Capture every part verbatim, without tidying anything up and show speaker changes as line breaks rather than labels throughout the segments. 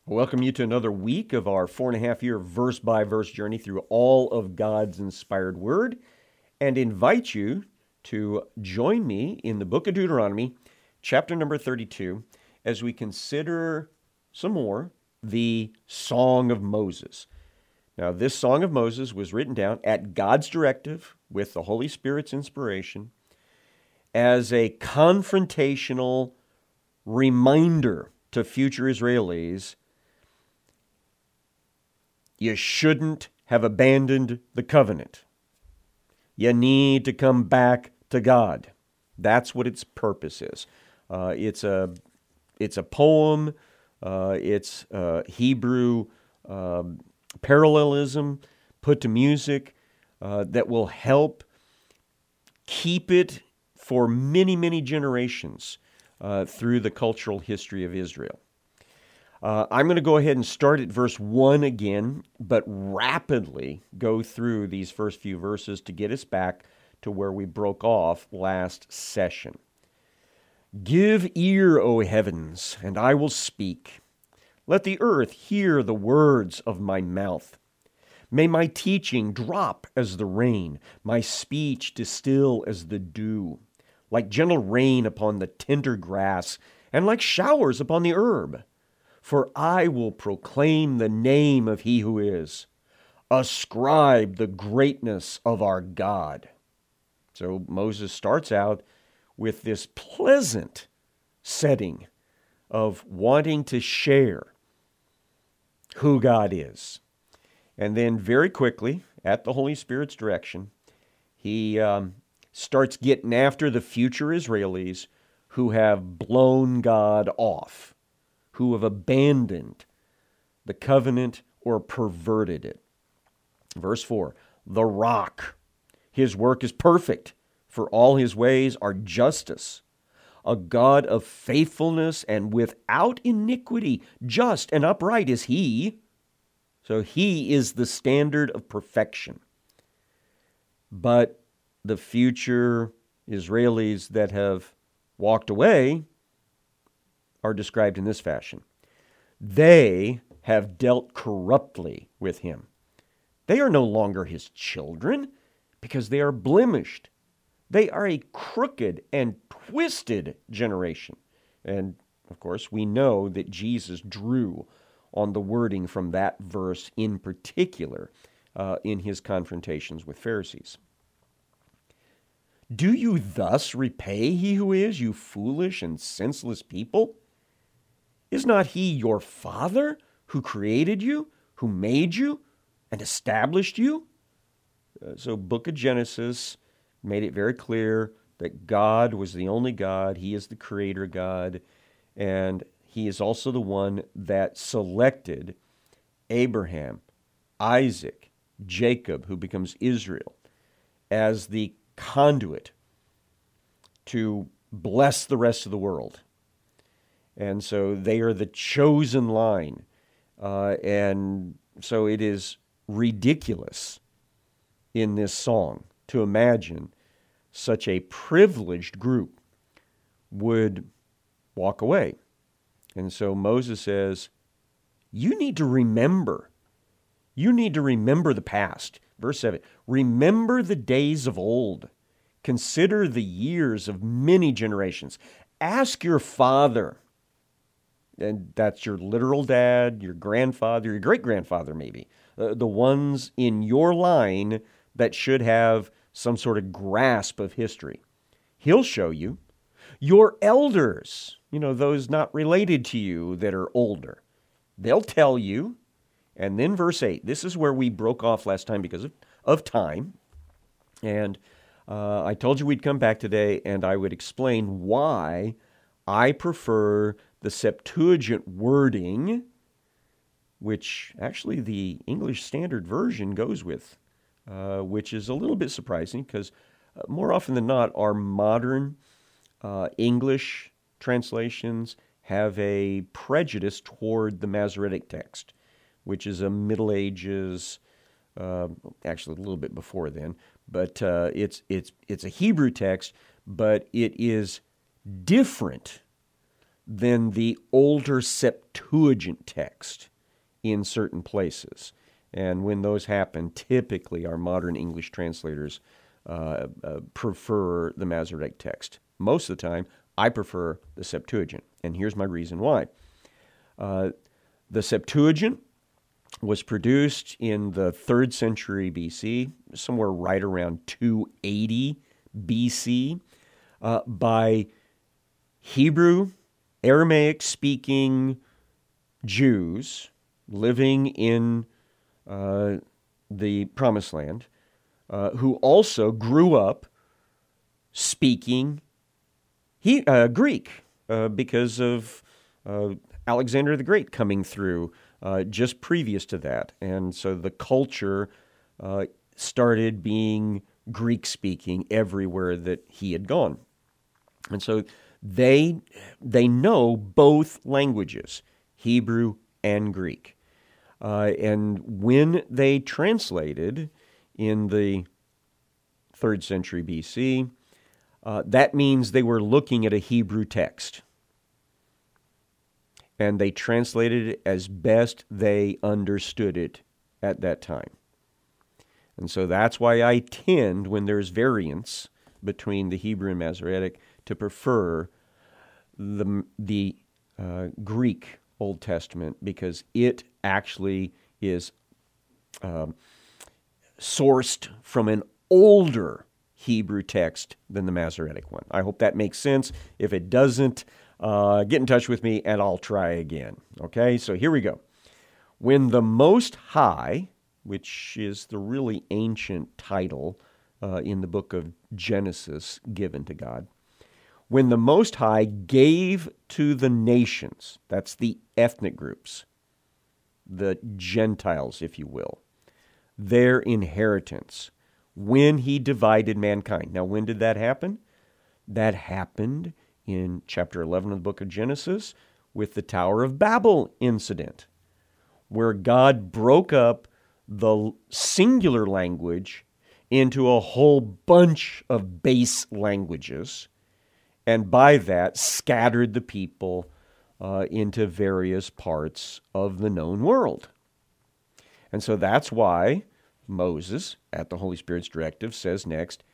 I welcome you to another week of our four and a half year verse by verse journey through all of God's inspired word and invite you to join me in the book of Deuteronomy, chapter number thirty-two, as we consider some more the Song of Moses. Now, this Song of Moses was written down at God's directive with the Holy Spirit's inspiration as a confrontational reminder to future Israelis. You shouldn't have abandoned the covenant. You need to come back to God. That's what its purpose is. Uh, it's a it's a poem. Uh, it's uh, Hebrew uh, parallelism put to music uh, that will help keep it for many, many generations uh, through the cultural history of Israel. Uh, I'm going to go ahead and start at verse one again, but rapidly go through these first few verses to get us back to where we broke off last session. Give ear, O heavens, and I will speak. Let the earth hear the words of my mouth. May my teaching drop as the rain, my speech distill as the dew, like gentle rain upon the tender grass, and like showers upon the herb. For I will proclaim the name of He who is. Ascribe the greatness of our God. So Moses starts out with this pleasant setting of wanting to share who God is. And then very quickly, at the Holy Spirit's direction, he um, starts getting after the future Israelis who have blown God off, who have abandoned the covenant or perverted it. Verse four, the rock, His work is perfect, for all His ways are justice. A God of faithfulness and without iniquity, just and upright is He. So He is the standard of perfection. But the future Israelis that have walked away are described in this fashion. They have dealt corruptly with Him. They are no longer His children because they are blemished. They are a crooked and twisted generation. And, of course, we know that Jesus drew on the wording from that verse in particular uh, in His confrontations with Pharisees. Do you thus repay He who is, you foolish and senseless people? Is not He your Father who created you, who made you, and established you? Uh, so book of Genesis made it very clear that God was the only God. He is the creator God, and He is also the one that selected Abraham, Isaac, Jacob, who becomes Israel, as the conduit to bless the rest of the world. And so they are the chosen line. Uh, and so it is ridiculous in this song to imagine such a privileged group would walk away. And so Moses says, you need to remember. You need to remember the past. Verse seven, remember the days of old. Consider the years of many generations. Ask your father. And that's your literal dad, your grandfather, your great-grandfather maybe, uh, the ones in your line that should have some sort of grasp of history. He'll show you. Your elders, you know, those not related to you that are older, they'll tell you. And then verse eight, this is where we broke off last time because of, of time. And uh, I told you we'd come back today and I would explain why I prefer the Septuagint wording, which actually the English Standard Version goes with, uh, which is a little bit surprising because uh, more often than not, our modern uh, English translations have a prejudice toward the Masoretic text, which is a Middle Ages, uh, actually a little bit before then, but uh, it's it's it's a Hebrew text, but it is different than the older Septuagint text in certain places. And when those happen, typically our modern English translators uh, uh, prefer the Masoretic text. Most of the time, I prefer the Septuagint. And here's my reason why. Uh, the Septuagint was produced in the third century B C, somewhere right around two eighty B C, uh, by Hebrew, Aramaic-speaking Jews living in uh, the Promised Land, uh, who also grew up speaking he, uh, Greek uh, because of uh, Alexander the Great coming through uh, just previous to that. And so the culture uh, started being Greek-speaking everywhere that he had gone. And so they they know both languages, Hebrew and Greek. Uh, and when they translated in the third century B C, uh, that means they were looking at a Hebrew text. And they translated it as best they understood it at that time. And so that's why I tend, when there's variance between the Hebrew and Masoretic, to prefer the, the uh, Greek Old Testament, because it actually is um, sourced from an older Hebrew text than the Masoretic one. I hope that makes sense. If it doesn't, uh, get in touch with me and I'll try again. Okay, so here we go. When the Most High, which is the really ancient title uh, in the book of Genesis given to God, when the Most High gave to the nations, that's the ethnic groups, the Gentiles, if you will, their inheritance, when he divided mankind. Now, when did that happen? That happened in chapter eleven of the book of Genesis with the Tower of Babel incident, where God broke up the singular language into a whole bunch of base languages, and by that scattered the people uh, into various parts of the known world. And so that's why Moses, at the Holy Spirit's directive, says next,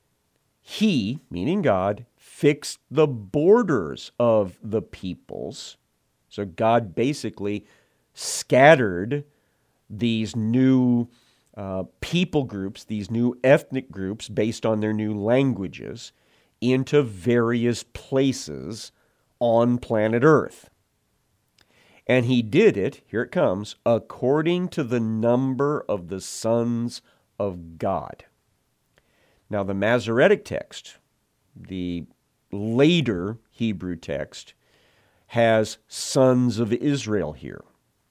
he, meaning God, fixed the borders of the peoples. So God basically scattered these new uh, people groups, these new ethnic groups based on their new languages, into various places on planet Earth. And he did it, here it comes, according to the number of the sons of God. Now, the Masoretic text, the later Hebrew text, has sons of Israel here.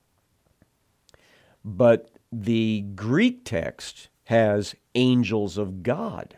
But the Greek text has angels of God,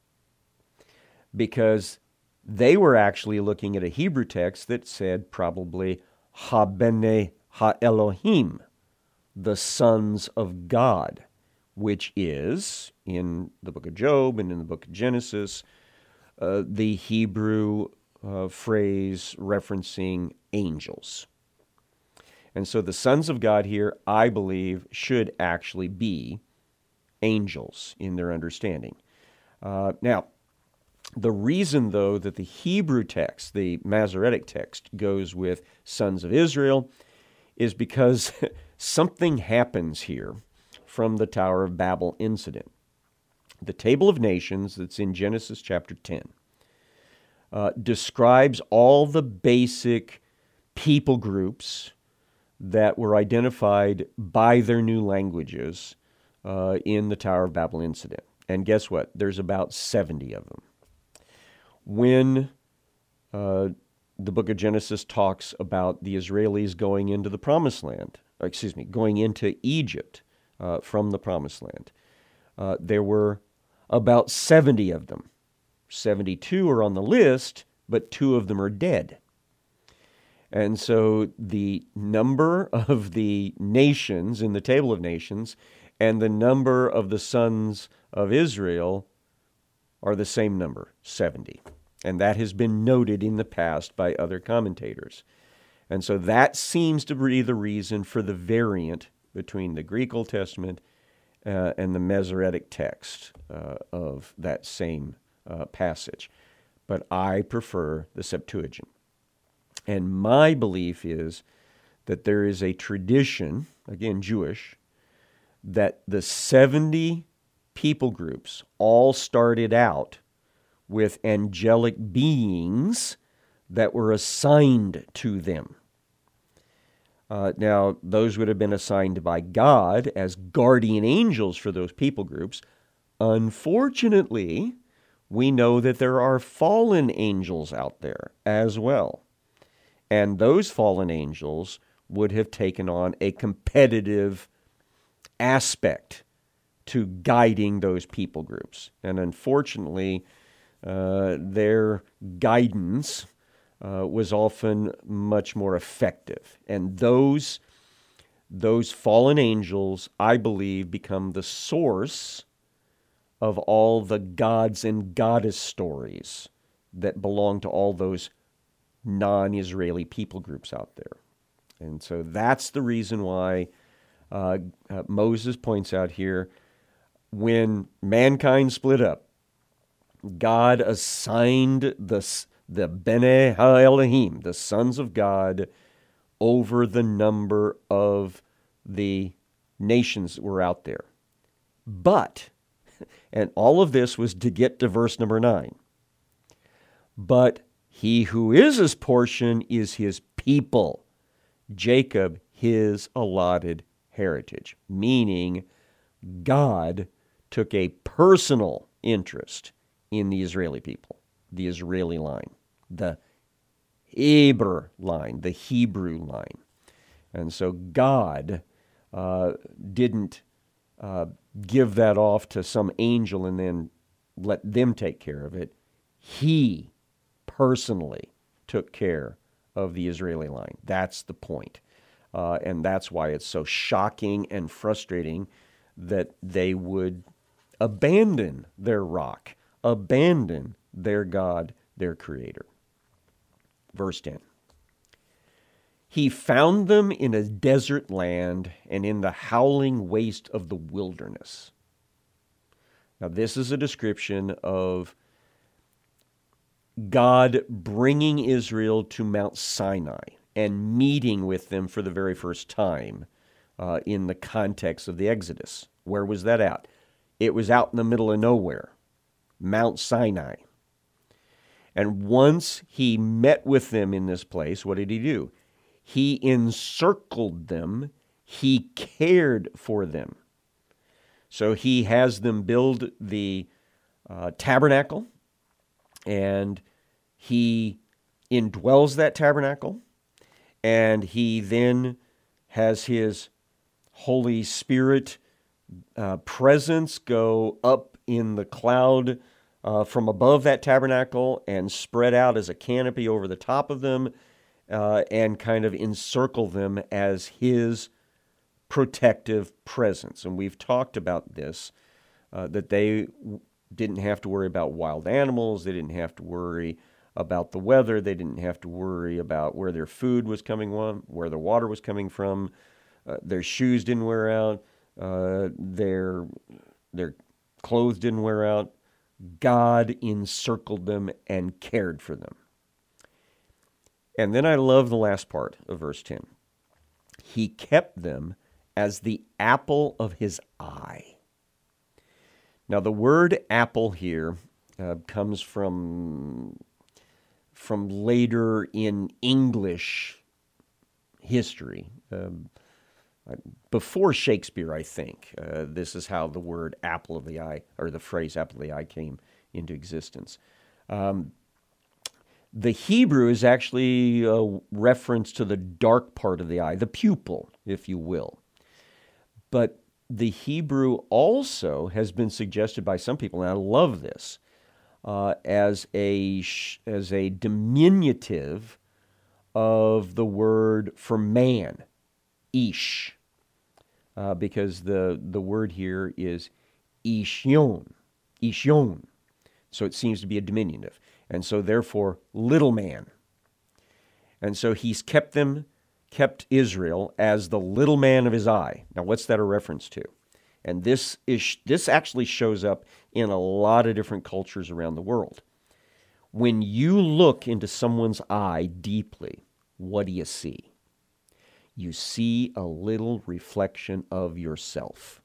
because they were actually looking at a Hebrew text that said probably Ha-bene ha-Elohim, the sons of God, which is, in the book of Job and in the book of Genesis, uh, the Hebrew uh, phrase referencing angels. And so the sons of God here, I believe, should actually be angels in their understanding. Uh, now, the reason, though, that the Hebrew text, the Masoretic text, goes with sons of Israel is because something happens here from the Tower of Babel incident. The Table of Nations that's in Genesis chapter ten uh, describes all the basic people groups that were identified by their new languages uh, in the Tower of Babel incident. And guess what? There's about seventy of them. When uh, the book of Genesis talks about the Israelis going into the Promised Land, or excuse me, going into Egypt uh, from the Promised Land, uh, there were about seventy of them. seventy-two are on the list, but two of them are dead. And so the number of the nations in the Table of Nations and the number of the sons of Israel are the same number, seventy. And that has been noted in the past by other commentators. And so that seems to be the reason for the variant between the Greek Old Testament uh, and the Masoretic text uh, of that same uh, passage. But I prefer the Septuagint. And my belief is that there is a tradition, again Jewish, that the seventy people groups all started out with angelic beings that were assigned to them. Uh, now, those would have been assigned by God as guardian angels for those people groups. Unfortunately, we know that there are fallen angels out there as well. And those fallen angels would have taken on a competitive aspect to guiding those people groups. And unfortunately, uh, their guidance uh, was often much more effective. And those, those fallen angels, I believe, become the source of all the gods and goddess stories that belong to all those non-Israeli people groups out there. And so that's the reason why uh, uh, Moses points out here, when mankind split up, God assigned the, the Bnei HaElohim, the sons of God, over the number of the nations that were out there. But, and all of this was to get to verse number nine, but he who is his portion is his people, Jacob his allotted heritage, meaning God took a personal interest in the Israeli people, the Israeli line, the Hebrew line, the Hebrew line. And so God uh, didn't uh, give that off to some angel and then let them take care of it. He personally took care of the Israeli line. That's the point. Uh, and that's why it's so shocking and frustrating that they would abandon their rock, abandon their God, their Creator. Verse ten. He found them in a desert land and in the howling waste of the wilderness. Now, this is a description of God bringing Israel to Mount Sinai and meeting with them for the very first time uh, in the context of the Exodus. Where was that at? It was out in the middle of nowhere, Mount Sinai. And once he met with them in this place, what did he do? He encircled them. He cared for them. So he has them build the uh, tabernacle, and he indwells that tabernacle, and he then has his Holy Spirit uh, presence go up in the cloud uh, from above that tabernacle and spread out as a canopy over the top of them uh, and kind of encircle them as his protective presence. And we've talked about this, uh, that they didn't have to worry about wild animals. They didn't have to worry about the weather. They didn't have to worry about where their food was coming from, where the water was coming from. Uh, their shoes didn't wear out. Uh, their, their clothes didn't wear out. God encircled them and cared for them. And then I love the last part of verse ten. He kept them as the apple of his eye. Now, the word apple here uh, comes from, from later in English history. Um, before Shakespeare, I think. Uh, this is how the word apple of the eye, or the phrase apple of the eye, came into existence. Um, the Hebrew is actually a reference to the dark part of the eye, the pupil, if you will. But the Hebrew also has been suggested by some people, and I love this, uh, as a as a diminutive of the word for man, ish, uh, because the the word here is ishion, ishion. So it seems to be a diminutive. And so therefore, little man. And so he's kept them, kept Israel as the little man of his eye. Now, what's that a reference to? And this is this actually shows up in a lot of different cultures around the world. When you look into someone's eye deeply, what do you see? You see a little reflection of yourself.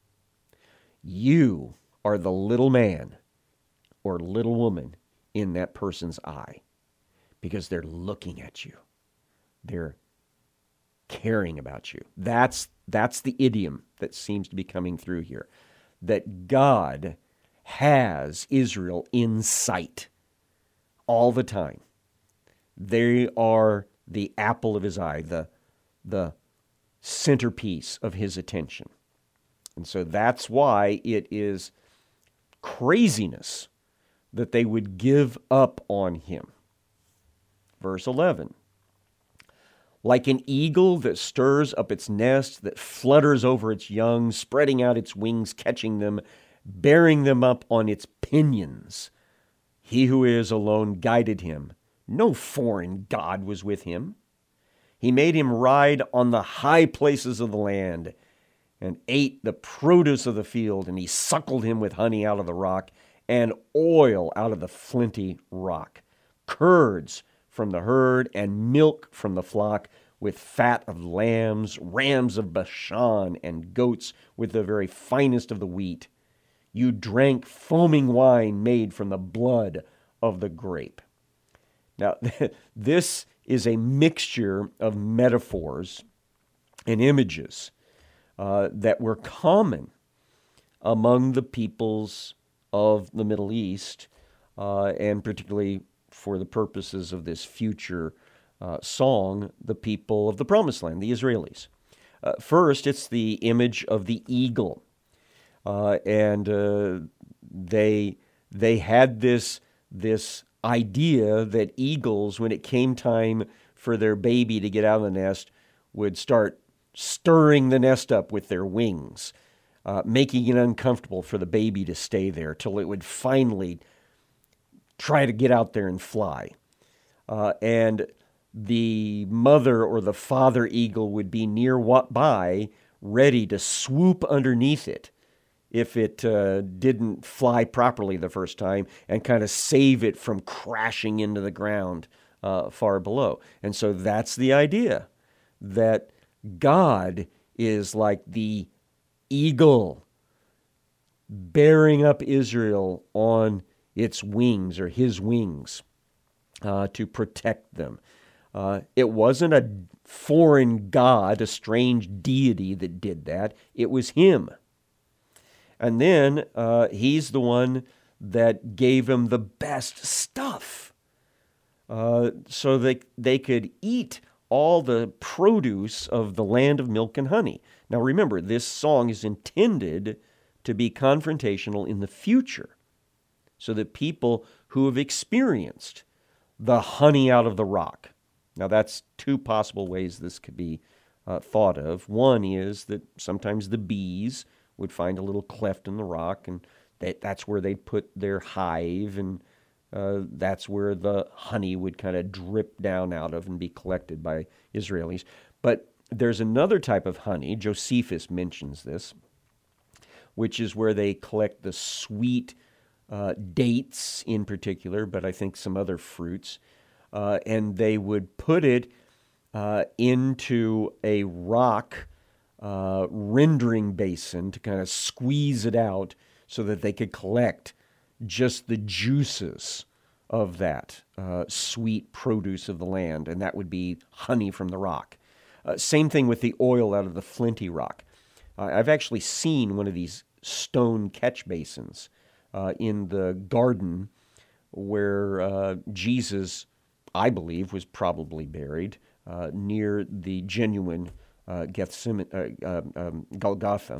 You are the little man or little woman in that person's eye because they're looking at you. They're caring about you. That's that's the idiom that seems to be coming through here. That God has Israel in sight all the time. They are the apple of his eye, the, the centerpiece of his attention. And so that's why it is craziness that they would give up on him. Verse eleven. Like an eagle that stirs up its nest, that flutters over its young, spreading out its wings, catching them, bearing them up on its pinions. He who is alone guided him. No foreign god was with him. He made him ride on the high places of the land and ate the produce of the field, and he suckled him with honey out of the rock and oil out of the flinty rock, curds from the herd and milk from the flock, with fat of lambs, rams of Bashan, and goats with the very finest of the wheat. You drank foaming wine made from the blood of the grape. Now, this is a mixture of metaphors and images uh, that were common among the peoples of the Middle East, uh, and particularly for the purposes of this future uh, song, the people of the Promised Land, the Israelis. Uh, first, it's the image of the eagle. Uh, and uh, they they had this, this idea that eagles, when it came time for their baby to get out of the nest, would start stirring the nest up with their wings, uh, making it uncomfortable for the baby to stay there till it would finally try to get out there and fly. Uh, and the mother or the father eagle would be nearby, ready to swoop underneath it if it uh, didn't fly properly the first time, and kind of save it from crashing into the ground uh, far below. And so that's the idea, that God is like the eagle bearing up Israel on its wings, or his wings, uh, to protect them. Uh, it wasn't a foreign god, a strange deity that did that. It was him. And then uh, he's the one that gave him the best stuff, uh, so that they could eat all the produce of the land of milk and honey. Now remember, this song is intended to be confrontational in the future, so that people who have experienced the honey out of the rock. Now that's two possible ways this could be uh, thought of. One is that sometimes the bees would find a little cleft in the rock, and that, that's where they'd put their hive, and uh, that's where the honey would kind of drip down out of and be collected by Israelis. But there's another type of honey, Josephus mentions this, which is where they collect the sweet uh, dates in particular, but I think some other fruits, uh, and they would put it uh, into a rock uh, rendering basin to kind of squeeze it out so that they could collect just the juices of that uh, sweet produce of the land, and that would be honey from the rock. Uh, same thing with the oil out of the flinty rock. Uh, I've actually seen one of these stone catch basins uh, in the garden where uh, Jesus, I believe, was probably buried uh, near the genuine uh, Gethsemane, uh, uh, um, Golgotha.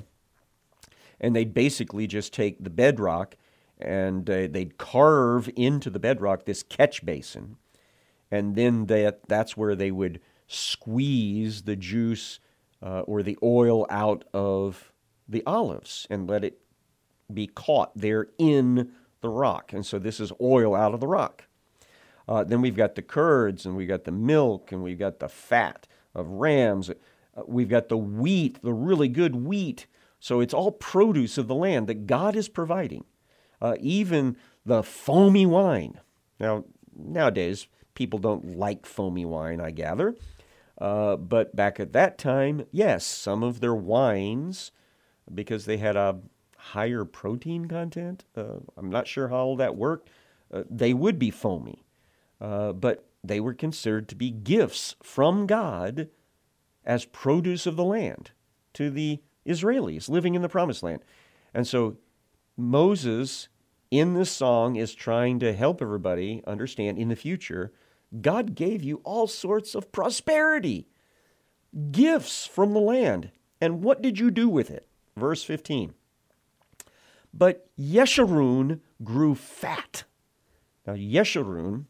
And they'd basically just take the bedrock and uh, they'd carve into the bedrock this catch basin, and then that that's where they would squeeze the juice uh, or the oil out of the olives and let it be caught there in the rock. And so this is oil out of the rock. Uh, then we've got the curds, and we've got the milk, and we've got the fat of rams. Uh, we've got the wheat, the really good wheat. So it's all produce of the land that God is providing. Uh, even the foamy wine. Now, nowadays, people don't like foamy wine, I gather. Uh, but back at that time, yes, some of their wines, because they had a higher protein content, uh, I'm not sure how all that worked, uh, they would be foamy. Uh, but they were considered to be gifts from God as produce of the land to the Israelis living in the Promised Land. And so Moses, in this song, is trying to help everybody understand in the future, God gave you all sorts of prosperity, gifts from the land. And what did you do with it? Verse fifteen. But Yeshurun grew fat. Now, Yeshurun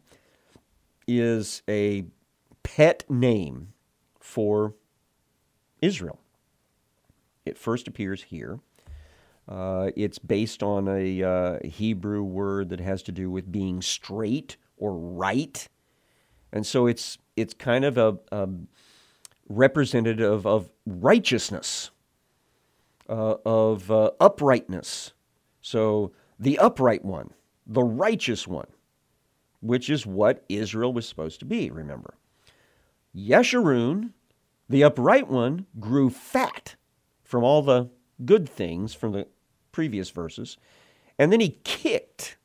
is a pet name for Israel. It first appears here. Uh, it's based on a uh, Hebrew word that has to do with being straight or right. And so it's it's kind of a, a representative of righteousness, uh, of uh, uprightness. So the upright one, the righteous one, which is what Israel was supposed to be, remember. Yeshurun, the upright one, grew fat from all the good things from the previous verses, and then he kicked.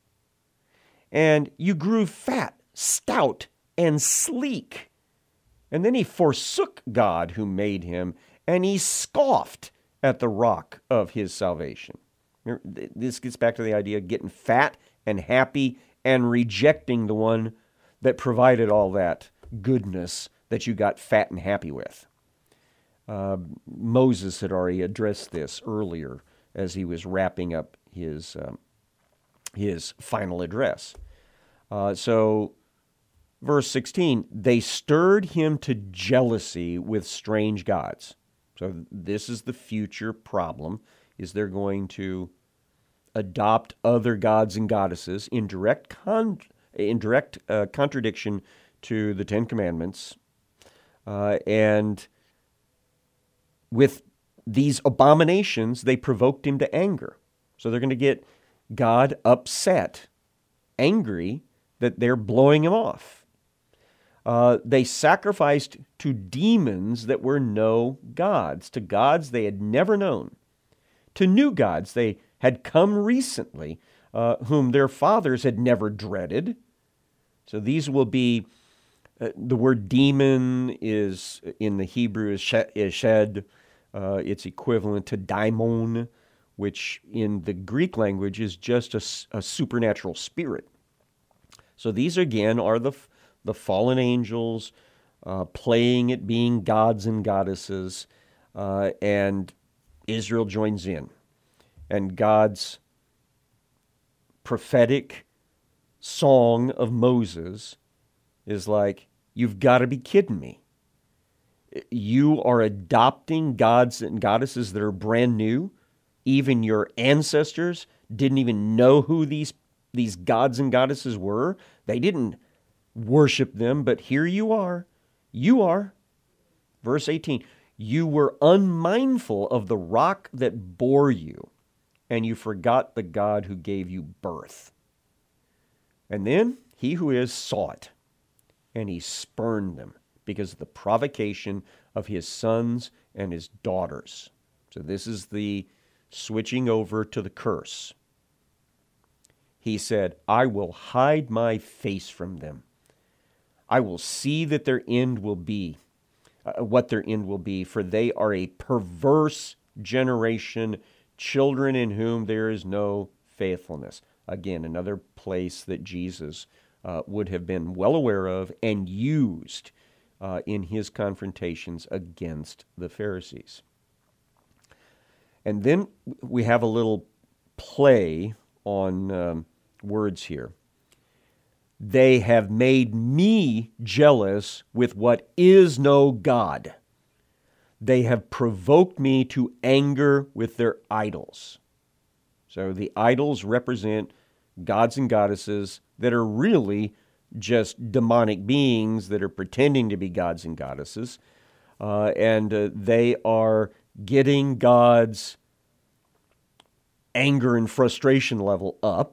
And you grew fat, stout, and sleek. And then he forsook God who made him, and he scoffed at the rock of his salvation. This gets back to the idea of getting fat and happy and rejecting the one that provided all that goodness that you got fat and happy with. Uh, Moses had already addressed this earlier as he was wrapping up his um, his final address. Uh, so, verse sixteen, they stirred him to jealousy with strange gods. So this is the future problem, is they're going to adopt other gods and goddesses in direct con- in direct uh, contradiction to the Ten Commandments, uh, and with these abominations, they provoked him to anger. So they're going to get God upset, angry that they're blowing him off. Uh, they sacrificed to demons that were no gods, to gods they had never known, to new gods they had come recently, uh, whom their fathers had never dreaded. So these will be, uh, the word demon is, in the Hebrew, is shed. Uh, it's equivalent to daimon, which in the Greek language is just a, a supernatural spirit. So these, again, are the, the fallen angels uh, playing at being gods and goddesses, uh, and Israel joins in. And God's prophetic song of Moses is like, you've got to be kidding me. You are adopting gods and goddesses that are brand new. Even your ancestors didn't even know who these, these gods and goddesses were. They didn't worship them, but here you are. You are. Verse eighteen, you were unmindful of the rock that bore you, and you forgot the God who gave you birth. And then he who is saw it, and he spurned them because of the provocation of his sons and his daughters. So this is the switching over to the curse. He said, I will hide my face from them. I will see that their end will be, uh, what their end will be, for they are a perverse generation, children in whom there is no faithfulness. Again, another place that Jesus uh, would have been well aware of and used uh, in his confrontations against the Pharisees. And then we have a little play on um, words here. They have made me jealous with what is no God. They have provoked me to anger with their idols. So the idols represent gods and goddesses that are really just demonic beings that are pretending to be gods and goddesses. Uh, and uh, they are getting God's anger and frustration level up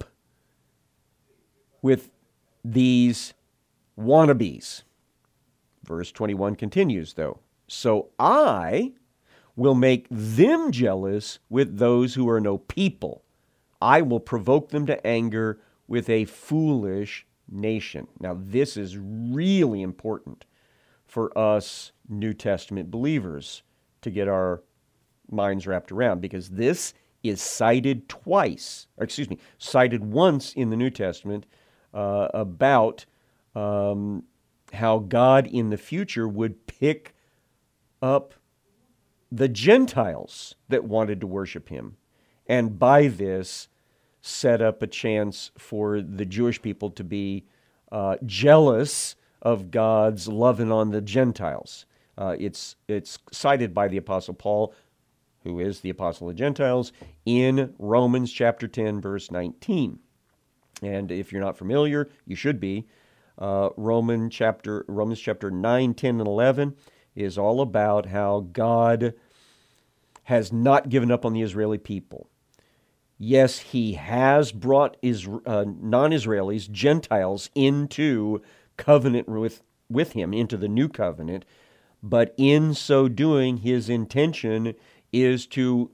with these wannabes. Verse twenty-one continues, though. So I will make them jealous with those who are no people. I will provoke them to anger with a foolish nation. Now, this is really important for us New Testament believers to get our minds wrapped around, because this is cited twice, or excuse me, cited once in the New Testament uh, about um, how God in the future would pick up the Gentiles that wanted to worship him, and by this set up a chance for the Jewish people to be uh, jealous of God's loving on the Gentiles. Uh, it's it's cited by the Apostle Paul, who is the Apostle of Gentiles, in Romans chapter ten, verse nineteen. And if you're not familiar, you should be. Uh, Roman chapter, Romans chapter nine, ten, and eleven is all about how God has not given up on the Israeli people. Yes, he has brought Isra- uh, non-Israelis, Gentiles, into covenant with, with him, into the new covenant, but in so doing, his intention is to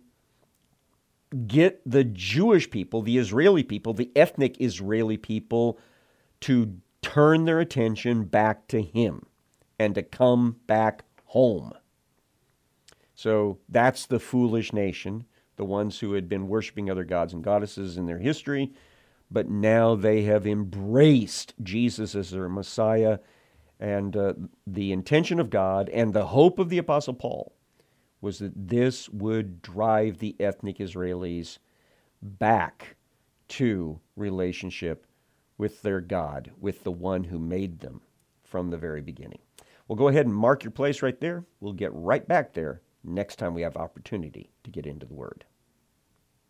get the Jewish people, the Israeli people, the ethnic Israeli people, to turn their attention back to him and to come back home. So that's the foolish nation, the ones who had been worshiping other gods and goddesses in their history, but now they have embraced Jesus as their Messiah. And uh, the intention of God and the hope of the Apostle Paul was that this would drive the ethnic Israelis back to relationship with their God, with the one who made them from the very beginning. Well, go ahead and mark your place right there. We'll get right back there next time we have opportunity to get into the Word.